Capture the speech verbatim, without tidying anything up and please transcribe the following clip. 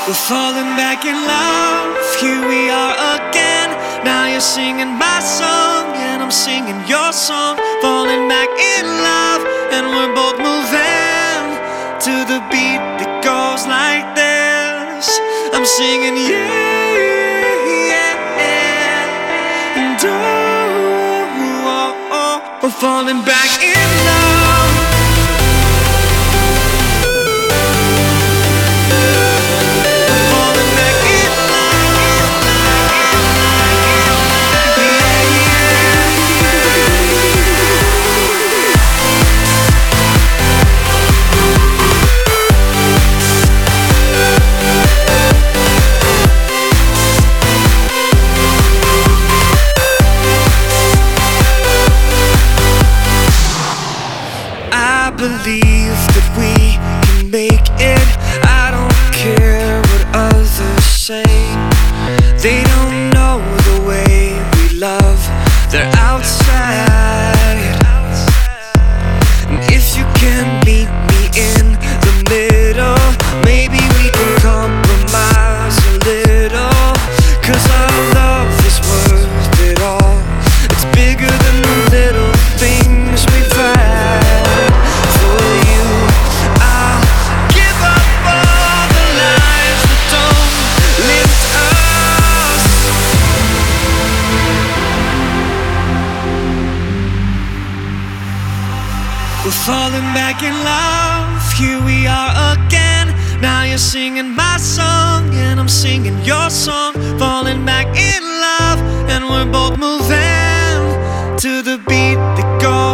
We're falling back in love, here we are again. Now you're singing my song and I'm singing your song. Falling back in love and we're both moving to the beat that goes like this. I'm singing yeah, yeah, and oh, oh, oh, we're falling back in love. I believe that we can make it. I don't care what others say. They don't know the way we love. They're outside. And if you can meet me in the middle, maybe we can compromise a little. Cause our love is worth it all. It's bigger than the little things we've had. We're falling back in love, here we are again. Now you're singing my song and I'm singing your song. Falling back in love and we're both moving to the beat that goes